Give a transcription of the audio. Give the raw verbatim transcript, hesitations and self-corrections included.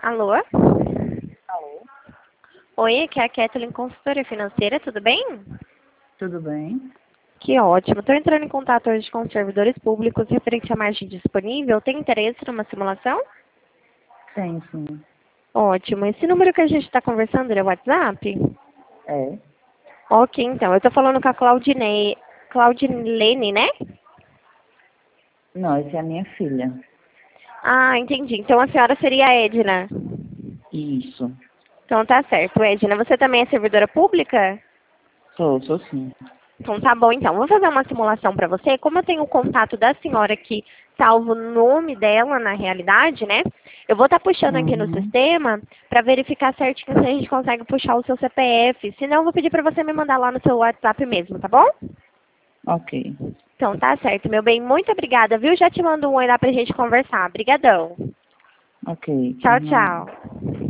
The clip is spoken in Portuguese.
Alô? Alô, Oi, aqui é a Kathleen, consultora financeira, tudo bem? tudo bem? Que ótimo. Estou entrando em contato hoje com os servidores públicos referente à margem disponível. Tem interesse numa simulação? Tem, sim. Ótimo. Esse número que a gente está conversando é o WhatsApp? É. Ok, então. Eu estou falando com a Claudinei, Claudilene, né? Não, essa é a minha filha. Ah, entendi. Então a senhora seria a Edna. Isso. Então tá certo. Edna, você também é servidora pública? Sou, sou sim. Então tá bom, então. Vou fazer uma simulação para você. Como eu tenho o contato da senhora aqui, salvo o nome dela na realidade, né? Eu vou estar puxando aqui no Uhum. sistema para verificar certinho se a gente consegue puxar o seu C P F. Se não, eu vou pedir para você me mandar lá no seu WhatsApp mesmo, tá bom? Ok. Então tá certo, meu bem. Muito obrigada, viu? Já te mando um oi lá pra gente conversar. Obrigadão. Ok, por Tchau, nada. tchau.